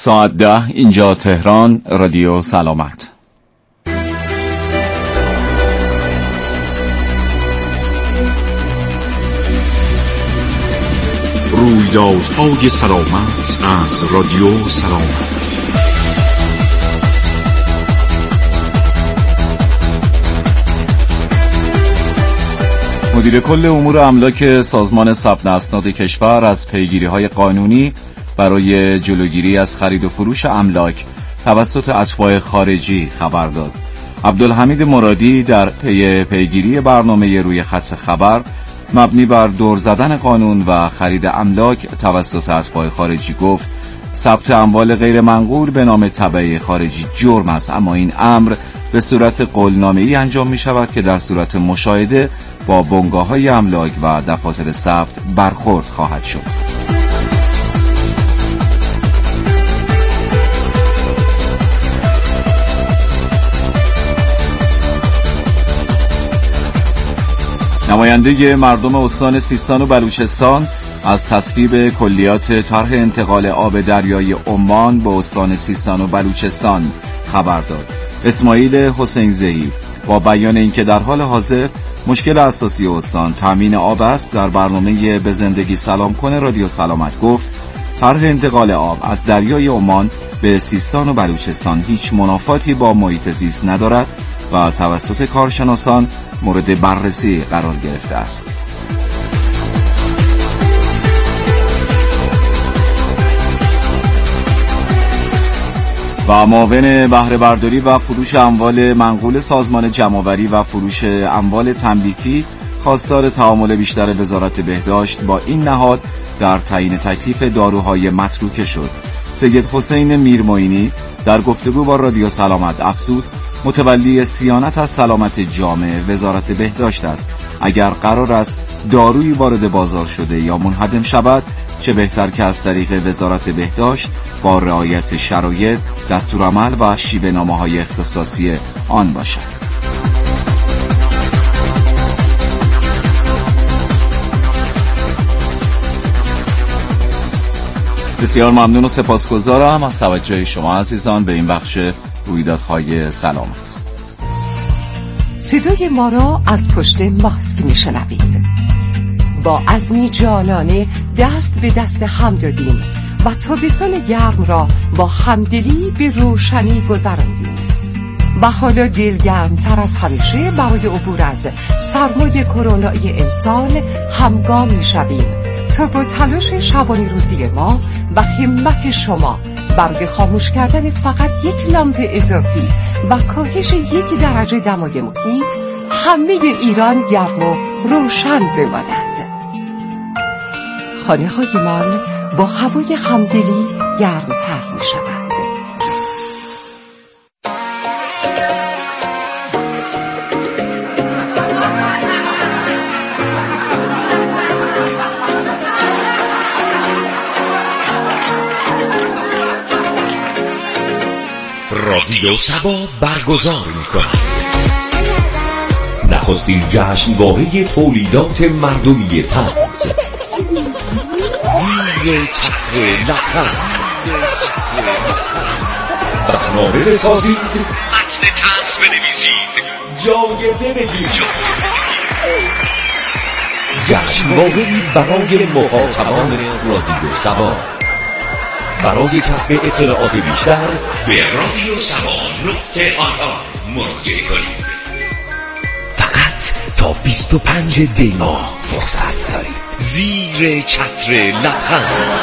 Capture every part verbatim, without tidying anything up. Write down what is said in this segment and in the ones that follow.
ساعت ده اینجا تهران، رادیو سلامت. رویدادهای سلامت از رادیو سلامت. مدیر کل امور املاک سازمان ثبت اسناد کشور از پیگیری‌های قانونی برای جلوگیری از خرید و فروش املاک توسط اتباع خارجی خبر داد. عبدالحمید مرادی در پی پیگیری برنامه روی خط خبر مبنی بر دور زدن قانون و خرید املاک توسط اتباع خارجی گفت ثبت اموال غیر منقول به نام تبع خارجی جرم است، اما این امر به صورت قولنامه‌ای انجام می شود که در صورت مشاهده با بنگاه‌های املاک و دفاتر ثبت برخورد خواهد شد. نماینده مردم استان سیستان و بلوچستان از تصویب کلیات طرح انتقال آب دریای عمان به استان سیستان و بلوچستان خبر داد. اسماعیل حسین زهی با بیان اینکه در حال حاضر مشکل اساسی استان تامین آب است، در برنامه به زندگی سلام کنه رادیو سلامت گفت طرح انتقال آب از دریای عمان به سیستان و بلوچستان هیچ منافاتی با محیط زیست ندارد و توسط کارشناسان مورد بررسی قرار گرفته است. و معاون بهره برداری و فروش اموال منقول سازمان جمع‌آوری و فروش اموال تملیکی خواستار تعامل بیشتر وزارت بهداشت با این نهاد در تعیین تکلیف داروهای متروکه شد. سید حسین میرمویینی در گفتگو با رادیو سلامت افزود متولی صیانت از سلامت جامعه وزارت بهداشت است. اگر قرار است دارویی وارد بازار شده یا منهدم شود، چه بهتر که از طریق وزارت بهداشت با رعایت شرایط، دستورالعمل و شیوه‌نامه‌های اختصاصی آن باشد. بسیار ممنون و سپاسگزارم از توجه شما عزیزان به این بخش رویدادهای سلامت. صدای ما را از پشت ماسک میشنوید. با عزمی جانانه دست به دست هم دادیم و تابستان گرم را با همدلی به روشنی گذراندیم و حالا دلگرمتر از همیشه برای عبور از سرمای کرونایی امسال همگام میشویم تا با تلاش شبانه روزی ما و همت شما برای خاموش کردن فقط یک لامپ اضافی و کاهش یک درجه دمای محیط همه ایران گرم و روشن بماند. خانه های من با هوای همدلی گرمتر می شود. رادیو سبا برگزار می‌کند نخستین جشنواره تولیدات مردمی طنز زیر چتر لبخند. برنامه بسازید، متن طنز بنویسید، جایزه بگیرید. جشنواره‌ای برای مخاطبان رادیو سبا. برای کسب اطلاعات بیشتر به رادیو سبا نقطه آی آر مراجعه کنید. فقط تا بیست و پنج دی ماه فرصت دارید. زیر چتر لبخند.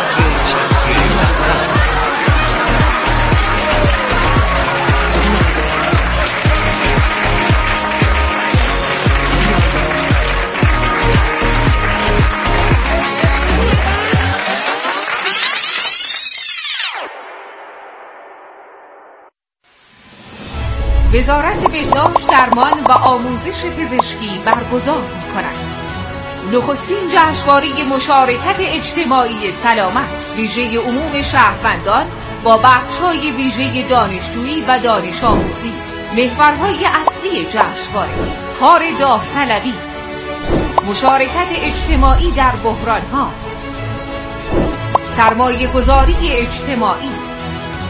وزارت بهداشت، درمان و آموزش پزشکی برگزار می‌کند. نخستین جشنواره مشارکت اجتماعی سلامت ویژه عموم شهروندان با بخش‌های ویژه دانشجویی و دانش آموزی. محورهای اصلی جشنواره: کار داوطلبی، مشارکت اجتماعی در بحران‌ها، سرمایه‌گذاری اجتماعی،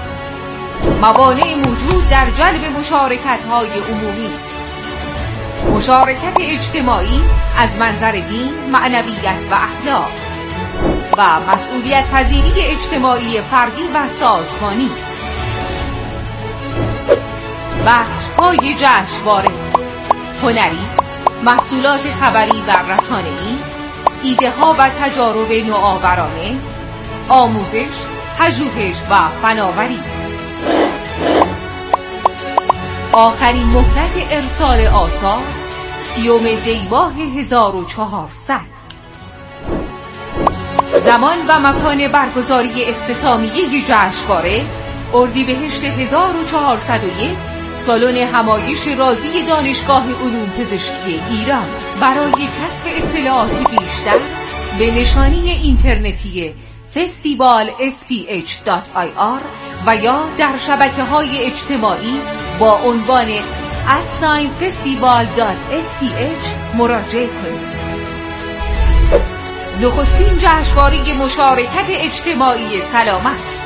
موانع موجود در جلب مشارکت‌های عمومی. مشارکت اجتماعی از منظر دین، معنویت و اخلاق و مسئولیت پذیری اجتماعی فردی و سازمانی. بخش‌های جشنواره: هنری، محصولات خبری و رسانه‌ای، ایده‌ها و تجارب نوآورانه، آموزش، پژوهش و فناوری. آخرین مهلت ارسال آثار سیوم دی‌ماه هزار و چهارصد. زمان و مکان برگزاری اختتامیه جشنواره اردیبهشت هزار و چهارصد و یک، سالن همایش رازی دانشگاه علوم پزشکی ایران. برای کسب اطلاعات بیشتر به نشانی اینترنتی فستیوال اس پی اچ دات آی آر و یا در شبکه‌های اجتماعی با عنوان ات ساین فستیوال دات اس پی اچ مراجعه کنید. نخستین جشنواره مشارکت اجتماعی سلامت.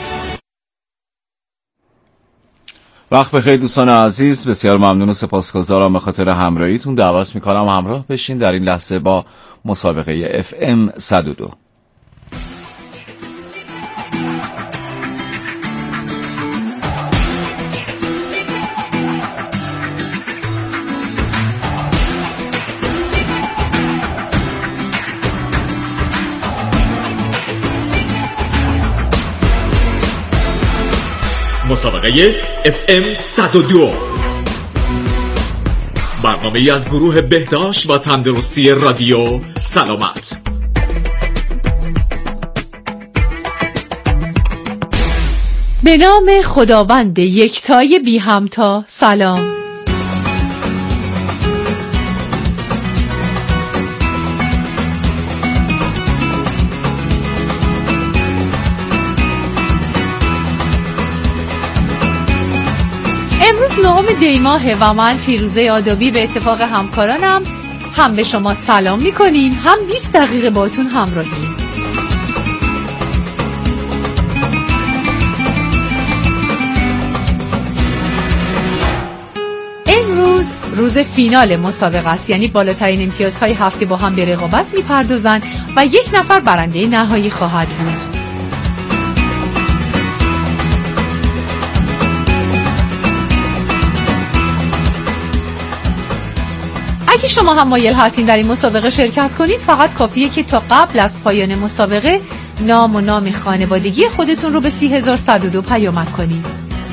وقت بخیر دوستان عزیز، بسیار ممنون و سپاسگزارم به خاطر همراهیتون. دعوت میکنم همراه بشین در این لحظه با مسابقه اف ام صد و دو. مسابقه اف ام صد و دو، برنامه‌ای از گروه بهداشت و تندرستی رادیو سلامت. به نام خداوند یکتای بی همتا. سلام. امروز نهم دی ماهه و من فیروزه آدابی به اتفاق همکارانم هم به شما سلام میکنیم، هم بیست دقیقه باتون همراهیم. امروز روز فینال مسابقه است، یعنی بالاترین امتیازهای هفته با هم به رقابت میپردازن و یک نفر برنده نهایی خواهد بود. اگه شما هم مایل هستین در این مسابقه شرکت کنید، فقط کافیه که تا قبل از پایان مسابقه نام و نام خانوادگی خودتون رو به سی هزار و صد و دو پیامک کنید.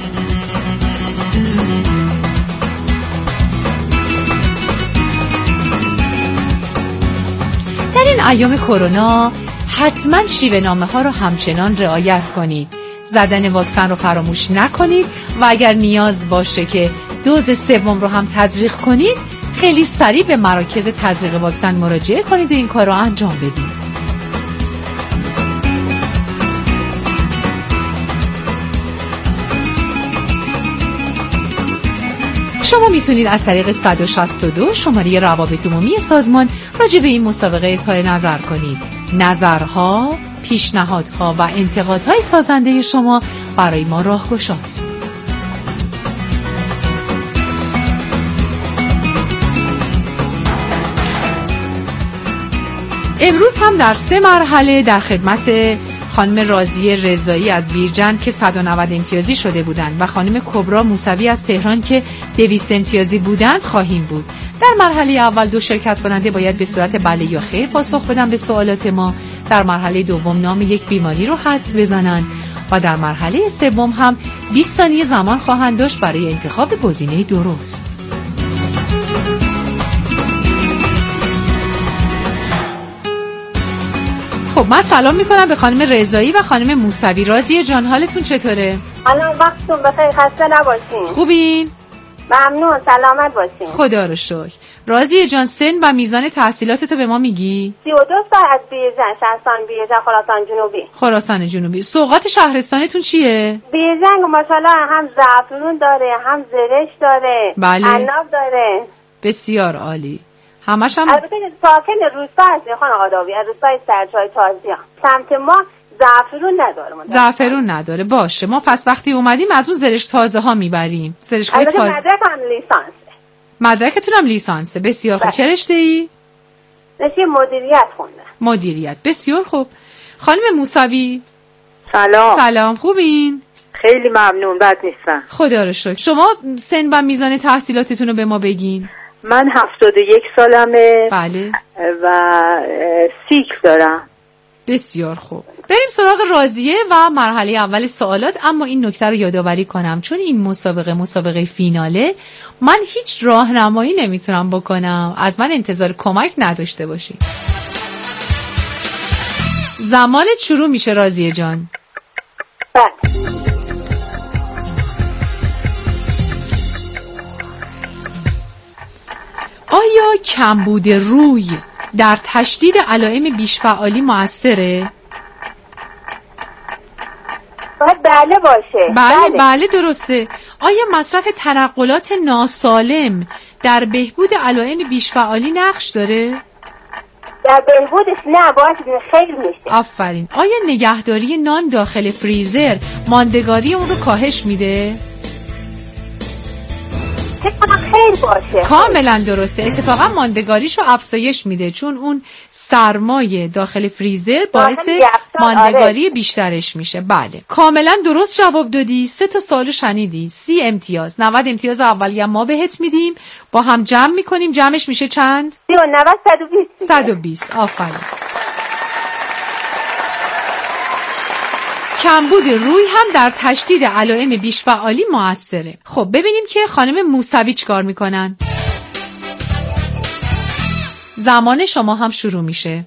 در این ایام کرونا حتما شیوه نامه ها رو همچنان رعایت کنید. زدن واکسن رو فراموش نکنید و اگر نیاز باشه که دوز سوم رو هم تزریق کنید، خیلی سریع به مراکز تزریق واکسن مراجعه کنید و این کار رو انجام بدید. شما میتونید از طریق صد و شصت و دو شماره روابط عمومی سازمان راجع به این مسابقه اظهار نظر کنید. نظرها، پیشنهادها و انتقادهای سازنده شما برای ما راهگشاست. امروز هم در سه مرحله در خدمت خانم رازی رضایی از بیرجند که صد و نود امتیازی شده بودند و خانم کبرا موسوی از تهران که دویست امتیازی بودند خواهیم بود. در مرحله اول دو شرکت کننده باید به صورت بله یا خیر پاسخ بدن به سوالات ما. در مرحله دوم نام یک بیماری رو حدس بزنن و در مرحله سوم هم بیست ثانیه زمان خواهند داشت برای انتخاب گزینه درست. خب من سلام میکنم به خانم رضایی و خانم موسوی. رازی جان حالتون چطوره؟ الان وقتتون بخیر، خسته نباشین. خوبین؟ ممنون، سلامت باشین. خدا رو شکر. رازی جان سن و میزان تحصیلاتتو به ما میگی؟ سی و دو سال از بیرجند، شهرستان بیرجند، خراسان جنوبی. خراسان جنوبی. سوغات شهرستانتون چیه؟ بیرجند ماشاءالله هم زعفرون داره، هم زرش داره، بله. عناب داره. بسیار عالی. همش هم البته ساکن روستا هستیم خانم آدابی، از روستای سرجای تازیان. سمت ما زعفرون نداره. زعفرون نداره. باشه، ما پس وقتی اومدیم از اون زرش تازه ها میبریم. زرش های تازه. مدرکم لیسانسه. مدرکتون هم لیسانسه. بسیار خوب. چه رشته‌ای؟ رشته مدیریت خوندم. مدیریت. بسیار خوب. خانم موسوی سلام. سلام، خوبین؟ خیلی ممنون، بد نیستم. خدا رو شکر. شما سن و میزان تحصیلاتتون رو به ما بگین. من هفتاد و یک سالمه. بله. و سیکل دارم. بسیار خوب. بریم سراغ راضیه و مرحله اول سوالات. اما این نکته رو یادآوری کنم چون این مسابقه مسابقه فیناله، من هیچ راهنمایی نمیتونم بکنم، از من انتظار کمک نداشته باشید. زمان شروع میشه راضیه جان. بله. آیا کمبود روی در تشدید علائم بیش‌فعالی مؤثره؟ باید بله باشه. بله بله درسته. آیا مصرف تنقلات ناسالم در بهبود علائم بیش‌فعالی نقش داره؟ در بهبودش نه، باید خیلی میشه. آفرین. آیا نگهداری نان داخل فریزر ماندگاری اون رو کاهش میده؟ خیلی باشه. کاملا درسته. اتفاقا ماندگاریشو افزایش میده چون اون سرمایه داخل فریزر باعث ماندگاری آره. بیشترش میشه. بله کاملا درست جواب دادی. سه تا سوال شنیدی. سی امتیاز. نود امتیاز اولیه ما بهت میدیم. با هم جمع میکنیم. جمعش میشه چند؟ نود صد و بیست. صد و بیست. آفرین. کمبود روی هم در تشدید علائم بیش‌فعالی موثره. خب ببینیم که خانم موسوی چیکار میکنن. زمان شما هم شروع میشه.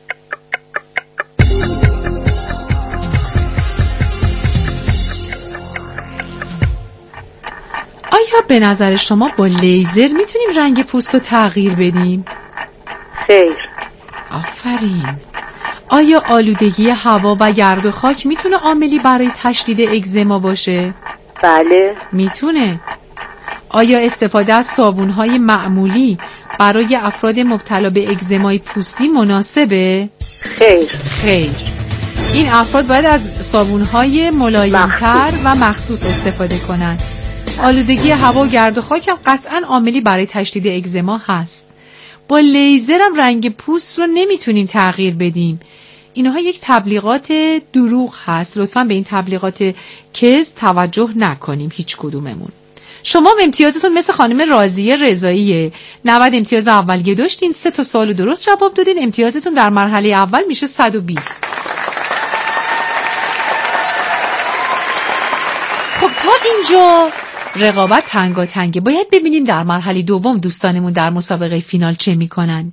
آیا به نظر شما با لیزر میتونیم رنگ پوست رو تغییر بدیم؟ خیر. آفرین. آیا آلودگی هوا و گرد و خاک میتونه عاملی برای تشدید اگزما باشه؟ بله. میتونه. آیا استفاده از صابون‌های معمولی برای افراد مبتلا به اگزمای پوستی مناسبه؟ خیر. خیر. این افراد باید از صابون‌های ملایم‌تر و مخصوص استفاده کنند. آلودگی هوا و گرد و خاک هم قطعاً عاملی برای تشدید اگزما هست. با لیزر هم رنگ پوست رو نمیتونیم تغییر بدیم. اینها یک تبلیغات دروغ هست. لطفاً به این تبلیغات کذب توجه نکنیم هیچ کدوممون. شما امتیازتون مثل خانم راضیه رضاییه. نود امتیاز اولیه داشتین. سه تا سوال درست جواب دادین. امتیازتون در مرحله اول میشه صد و بیست. خب تا اینجا رقابت تنگاتنگه. باید ببینیم در مرحله دوم دوستانمون در مسابقه فینال چه میکنند.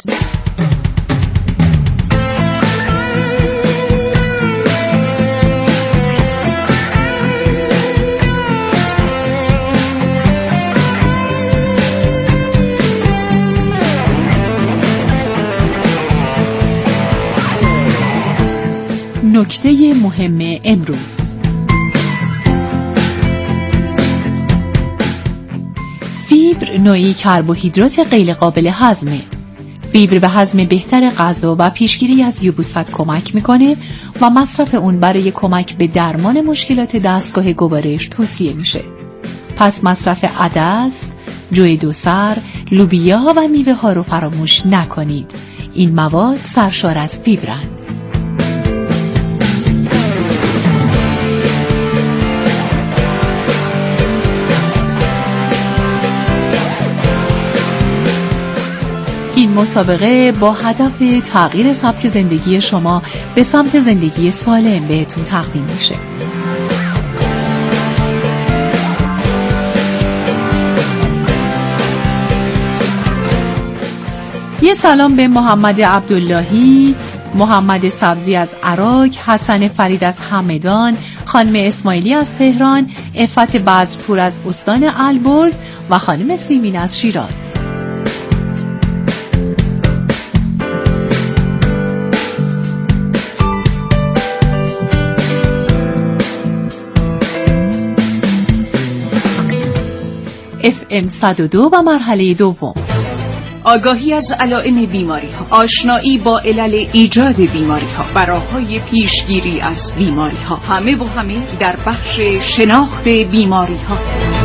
نکته مهم امروز: فیبر نوعی کربوهیدرات غیر قابل هضمه. فیبر به هضم بهتر غذا و پیشگیری از یبوست کمک میکنه و مصرف اون برای کمک به درمان مشکلات دستگاه گوارش توصیه میشه. پس مصرف عدس، جوی دوسر، لوبیا و میوه ها رو فراموش نکنید. این مواد سرشار از فیبرند. این مسابقه با هدف تغییر سبک زندگی شما به سمت زندگی سالم بهتون تقدیم میشه. یه سلام به محمد عبداللهی، محمد سبزی از عراق، حسن فرید از همدان، خانم اسماعیلی از تهران، عفت بزرپور از استان البرز و خانم سیمین از شیراز. اف ام صد و دو و مرحله دوم. آگاهی از علائم بیماری ها، آشنایی با علل ایجاد بیماری ها و راه‌های پیشگیری از بیماری ها، همه و همه در بخش شناخت بیماری ها.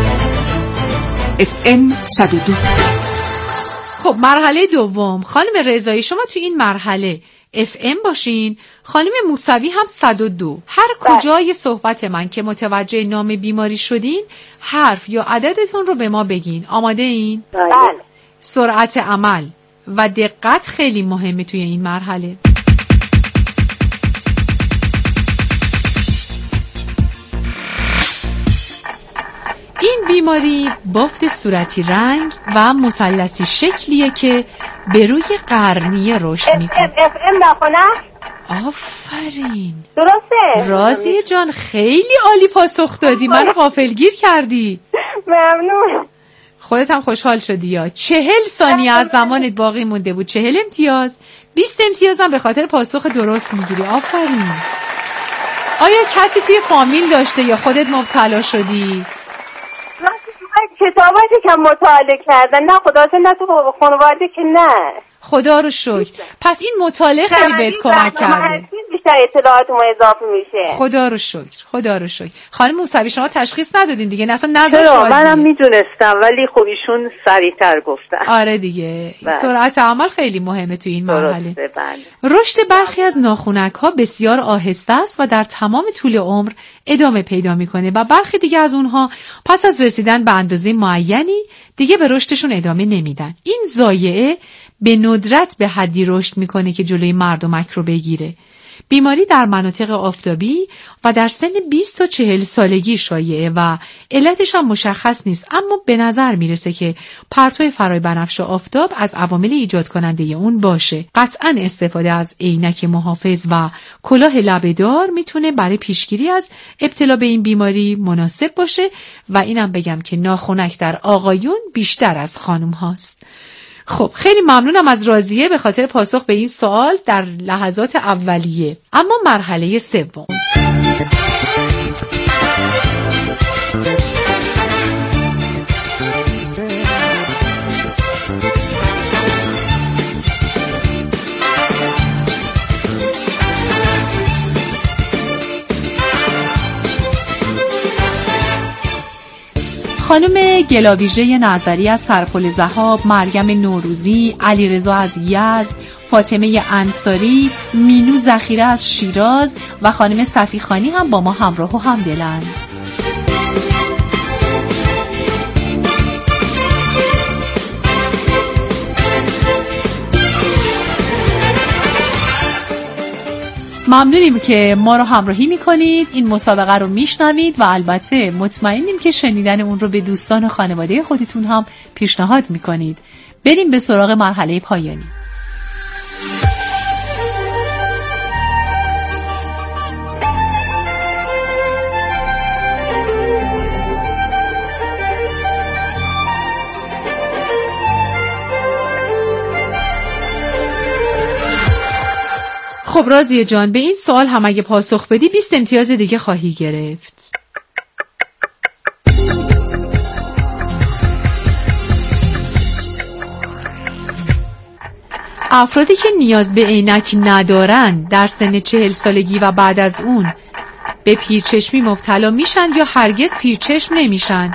اف ام صد و دو. خب مرحله دوم، خانم رضایی شما تو این مرحله اف ام باشین، خانم موسوی هم صد و دو. هر کجای صحبت من که متوجه نام بیماری شدین حرف یا عددتون رو به ما بگین. آماده این؟ بله. سرعت عمل و دقت خیلی مهمه توی این مرحله. این بیماری بافت صورتی رنگ و مثلثی شکلیه که به روی قرنیه رشد میکنه. اف ام نخونه؟ آفرین، درسته؟ راضیه جان خیلی عالی پاسخ دادی، منو غافلگیر کردی. ممنون. خودت هم خوشحال شدی یا؟ چهل ثانیه از زمانت باقی مونده بود، چهل امتیاز، بیست امتیاز هم به خاطر پاسخ درست میگیری. آفرین. آیا کسی توی فامیل داشته یا خودت مبتلا شدی؟ کتاباتی که مطالعه کردن، نه خدا شد، نه تو خانواده که نه. خدا رو شکر. پس این مطالعه خیلی بهت کمک کرده. بیشتر اطلاعات ما اضافه میشه. خدا رو شکر، خدا رو شکر. خانم موسوی شما تشخیص ندادین دیگه، نه اصلا نذاش چرا؟ راضیه. منم میدونستم ولی خب ایشون سریعتر گفتن. آره دیگه. بله. سرعت عمل خیلی مهمه تو این مرحله. درسته، بله. رشد برخی از ناخنک ها بسیار آهسته است و در تمام طول عمر ادامه پیدا میکنه و برخی دیگه از اونها پس از رسیدن به اندازه معینی دیگه به رشدشون ادامه نمیدن. این ضایعه به ندرت به حدی رشد میکنه که جلوی مردمک رو بگیره. بیماری در مناطق آفتابی و در سن بیست تا چهل سالگی شایعه و علتش هم مشخص نیست، اما به نظر میرسه که پرتو فرای بنفش آفتاب از عوامل ایجاد کننده اون باشه. قطعاً استفاده از عینک محافظ و کلاه لبه‌دار میتونه برای پیشگیری از ابتلا به این بیماری مناسب باشه و اینم بگم که ناخنک در آقایون بیشتر از خانم هاست. خب خیلی ممنونم از راضیه به خاطر پاسخ به این سوال در لحظات اولیه. اما مرحله سوم، خانم گلاویژه نظری از سرپل ذهاب، مریم نوروزی، علیرضا از یزد، فاطمه انصاری، مینو ذخیره از شیراز و خانم صفیخانی هم با ما همراه و همدلند. ممنونیم که ما رو همراهی میکنید، این مسابقه رو میشنوید و البته مطمئنیم که شنیدن اون رو به دوستان و خانواده خودتون هم پیشنهاد میکنید. بریم به سراغ مرحله پایانی. خب راضیه جان، به این سوال هم اگه پاسخ بدی بیست امتیاز دیگه خواهی گرفت. افرادی که نیاز به عینک ندارن در سن چهل سالگی و بعد از اون به پیرچشمی مبتلا میشن یا هرگز پیرچشم نمیشن؟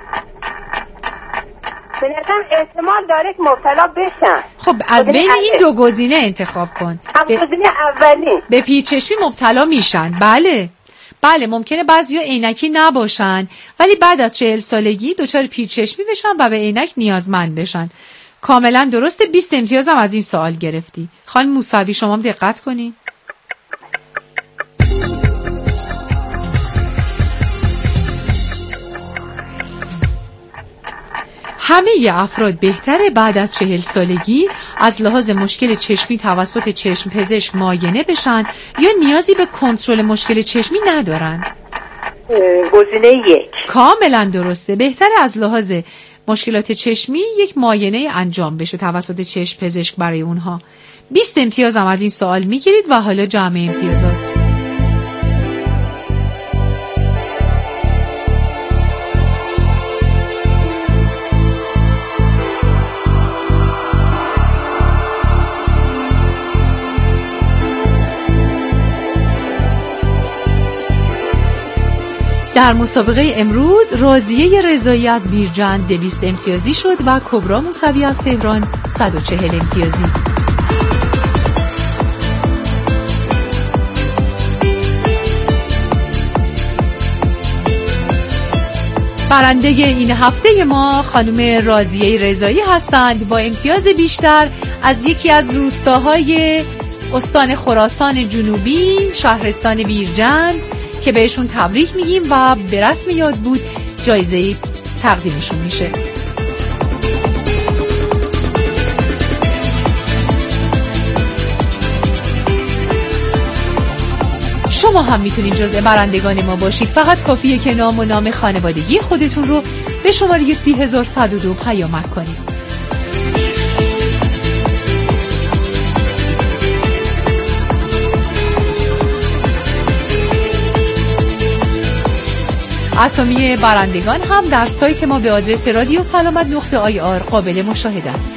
به نظرم احتمال داره که مبتلا بشن. خب از بین این دو گزینه انتخاب کن. گزینه اولی. به پیرچشمی مبتلا میشن. بله بله ممکنه بعضیا عینکی نباشن ولی بعد از چهل سالگی دچار پیرچشمی بشن و به عینک نیازمند بشن. کاملا درسته. بیست امتیاز هم از این سوال گرفتی. خانم موسوی شما هم دقت کنی. همه افراد بهتره بعد از چهل سالگی از لحاظ مشکل چشمی توسط چشم پزشک معاینه بشن یا نیازی به کنترل مشکل چشمی ندارن؟ گزینه یک. کاملا درسته. بهتره از لحاظ مشکلات چشمی یک معاینه انجام بشه توسط چشم پزشک برای اونها. بیست امتیاز هم از این سوال میگیرید و حالا جمع امتیازات. در مسابقه امروز راضیه رضایی از بیرجند دویست امتیازی شد و کبرا موسوی از تهران صد و چهل امتیازی. برنده این هفته ما خانم راضیه رضایی هستند با امتیاز بیشتر از یکی از روستاهای استان خراسان جنوبی، شهرستان بیرجند، که بهشون تبریک میگیم و به رسم یاد بود جایزه تقدیمشون میشه. شما هم میتونید جزء برندگان ما باشید. فقط کافیه که نام و نام خانوادگی خودتون رو به شماره سی هزار صد و دو پیامک کنید. اسامی برندگان هم در سایت ما به آدرس رادیو سلامت نقطه آی آر قابل مشاهده است.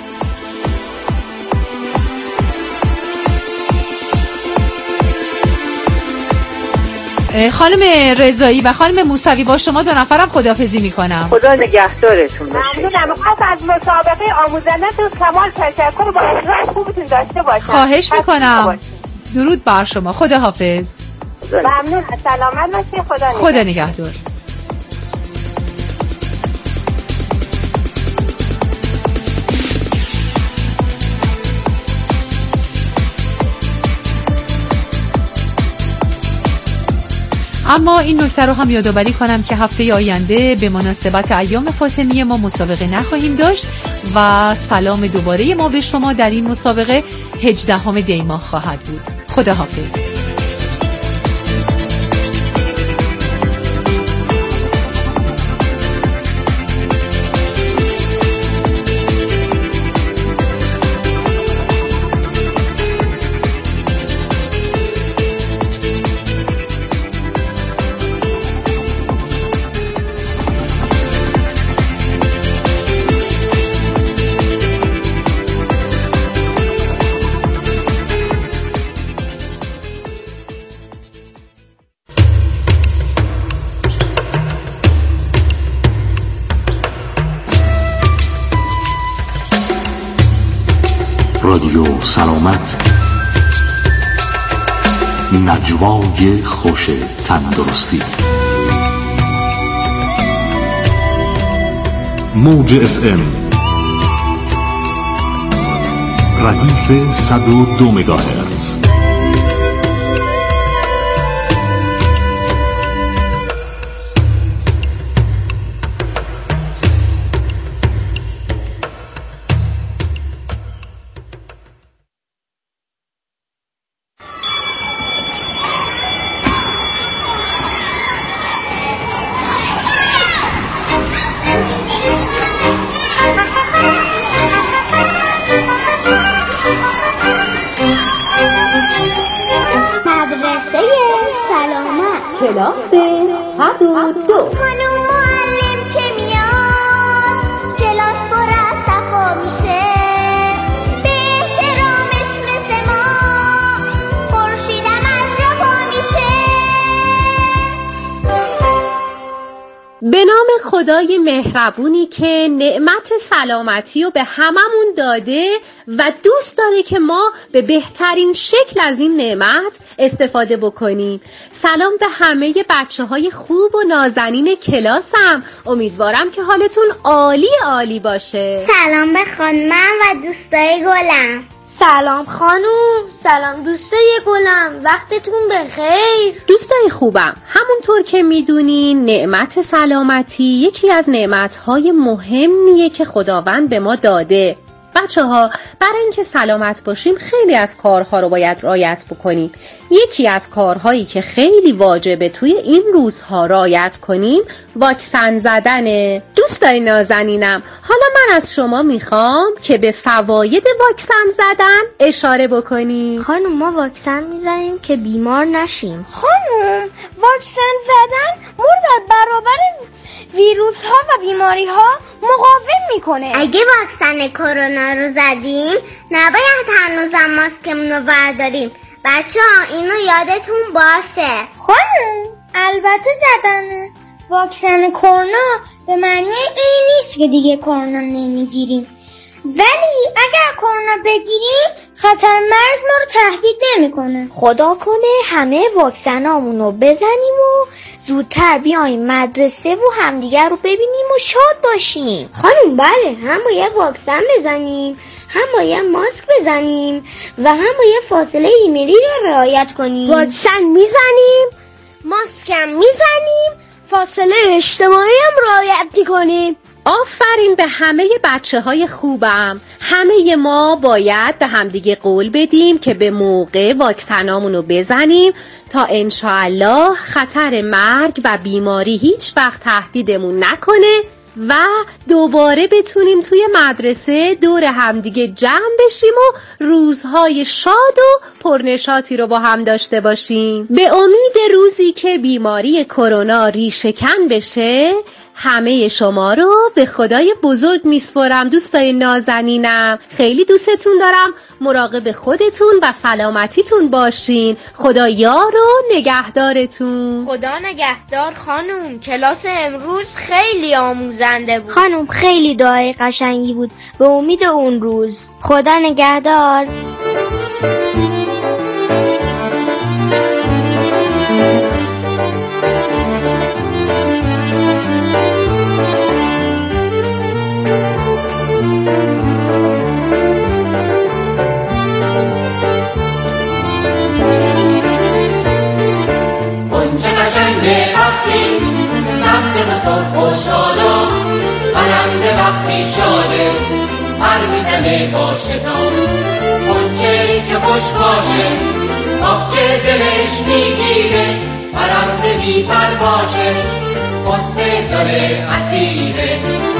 خانم رضایی و خانم موسوی با شما دو نفرم خداحافظی میکنم. خدا نگهدارتون باشه. ممنونم. از مسابقه آموزنده‌تون کمال تشکر، با اجرای خوبتون داشته باشم. خواهش میکنم. درود بر شما. خداحافظ. ممنون. سلامت باشید. خدا نگهدار. خدا نگهدار. اما این نکته رو هم یادآوری کنم که هفته آینده به مناسبت ایام فاطمیه ما مسابقه نخواهیم داشت و سلام دوباره ما به شما در این مسابقه هجدهم دی ماه خواهد بود. خداحافظ. رادیو سلامت، نجوای خوش تندرستی. موج اف ام ردیف صد و دو مگاهرتز. کلاس صد و دو. خانم معلم که میاد کلاس پر از صفا میشه، به احترامش مثل ما خورشیدم از جا پا میشه. به نام خدای مهربونی که نعمت سلامتی رو به هممون داده و دوست داره که ما به بهترین شکل از این نعمت استفاده بکنیم. سلام به همه بچه های خوب و نازنین کلاسم. امیدوارم که حالتون عالی عالی باشه. سلام به خانمم و دوستای گلم. سلام خانوم، سلام دوستای گلم، وقتتون بخیر. دوستای خوبم، همونطور که میدونین نعمت سلامتی یکی از نعمتهای مهمیه که خداوند به ما داده. بچه ها برای اینکه سلامت باشیم خیلی از کارها رو باید رعایت بکنیم. یکی از کارهایی که خیلی واجبه توی این روزها رعایت کنیم واکسن زدنه. دوستای نازنینم، حالا من از شما میخوام که به فواید واکسن زدن اشاره بکنیم. خانم ما واکسن میزنیم که بیمار نشیم. خانم واکسن زدن ما در برابر ویروس ها و بیماری ها مقاوم میکنه. اگه واکسن کرونا رو زدیم نباید هنوزم ماسکمون رو برداریم. بچه ها اینو یادتون باشه. خانم البته زدنت واکسن کرونا به معنی این نیست که دیگه کرونا نمیگیریم، ولی اگر کرونا بگیریم خطر مرگ ما رو تهدید نمیکنه. خدا کنه همه واکسنامون رو بزنیم و زودتر بیایم مدرسه و همدیگر رو ببینیم و شاد باشیم. خانم بله، هم باید واکسن بزنیم، هم باید ماسک بزنیم و هم باید فاصله ایمنی رو رعایت کنیم. واکسن میزنیم، ماسک هم میزنیم، فاصله اجتماعی هم رعایت میکنیم. آفرین به همه بچه های خوبم. همه ما باید به همدیگه قول بدیم که به موقع واکسنامونو بزنیم تا انشاءالله خطر مرگ و بیماری هیچ وقت تهدیدمون نکنه و دوباره بتونیم توی مدرسه دور همدیگه جمع بشیم و روزهای شاد و پرنشاطی رو با هم داشته باشیم. به امید روزی که بیماری کرونا ریشه‌کن بشه، همه شما رو به خدای بزرگ میسپارم. دوستای نازنینم خیلی دوستتون دارم. مراقب خودتون و سلامتیتون باشین. خدا یار و نگهدارتون. خدا نگهدار خانم. کلاس امروز خیلی آموزنده بود. خانم خیلی دعای قشنگی بود. به امید اون روز. خدا نگهدار. وقتی سبت بسار خوشحالا پرنده وقتی شاده پر میزنه با شتاب خونچه که خوش باشه آبچه دلش میگیره پرنده بی پر باشه قصه داره اسیره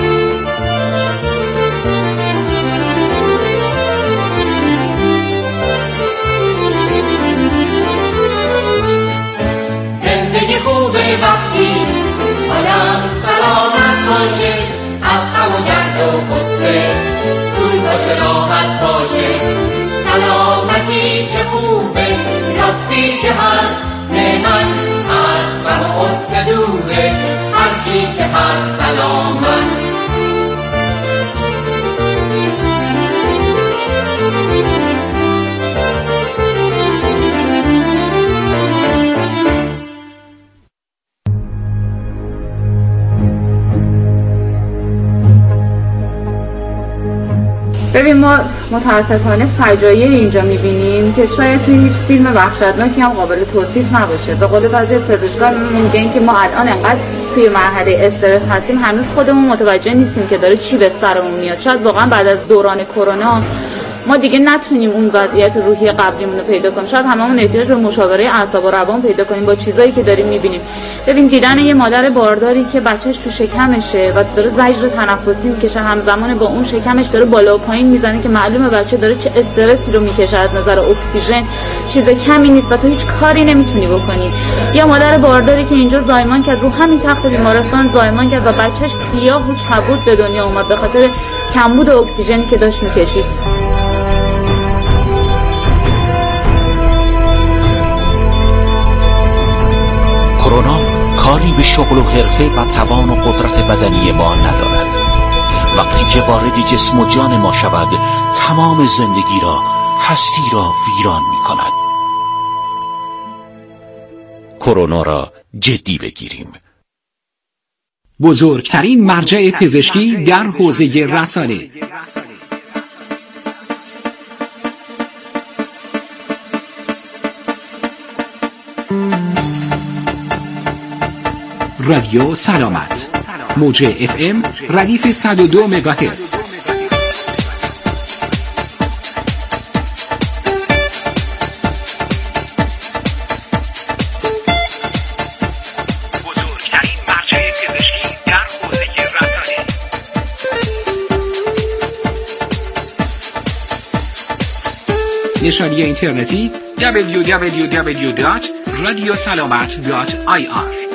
خوبه وقتی آدم سلامت باشه از غم و درد و غصه دور باشه راحت باشه سلامتی چه خوبه راستی که هست نعمت از غم و غصه دوره هر کی که هست سلامت ببین ما متاسفانه فجایع اینجا میبینیم که شاید توی هیچ فیلم وحشتناکی هم قابل توصیف نباشه. به قول بعضی پزشکان میگن که ما الان انقدر توی مرحله استرس هستیم هنوز خودمون متوجه نیستیم که داره چی به سرمون میاد. شاید واقعا بعد از دوران کرونا ما دیگه نتونیم اون وضعیت روحی قبلیمون رو پیدا کنیم. شاید هممون احتیاج به مشاوره اعصاب و روان پیدا کنیم با چیزایی که داریم میبینیم. ببین دیدن یه مادر بارداری که بچهش تو شکمشه و داره زجر تنفسی میکشه، همزمان با اون شکمش داره بالا و پایین میزنه که معلومه بچه داره چه استرسی رو میکشه از نظر اکسیژن، چیز کمی نیست و تو هیچ کاری نمیتونی بکنی. یا مادر بارداری که اینجا زایمان کرد، رو همین تخت بیمارستان زایمان کرد و بچهش سیاه و کبود به دنیا اومد به خاطر کمبود اکسیژنی که داشت میکشید. کرونا کاری به شغل و حرفه و توان و قدرت بدنی ما ندارد. وقتی که وارد جسم و جان ما شود تمام زندگی را، هستی را ویران می کند. کرونا را جدی بگیریم. بزرگترین مرجع پزشکی در حوزه رسانه، رادیو سلامت، موج اف ام ردیف صد و دو مگاهرتز. بزرگترین مرجع پزشکی در حوزه رسانه. نشانی اینترنتی دبلیو دبلیو دبلیو دات رادیو سلامت دات آی آر.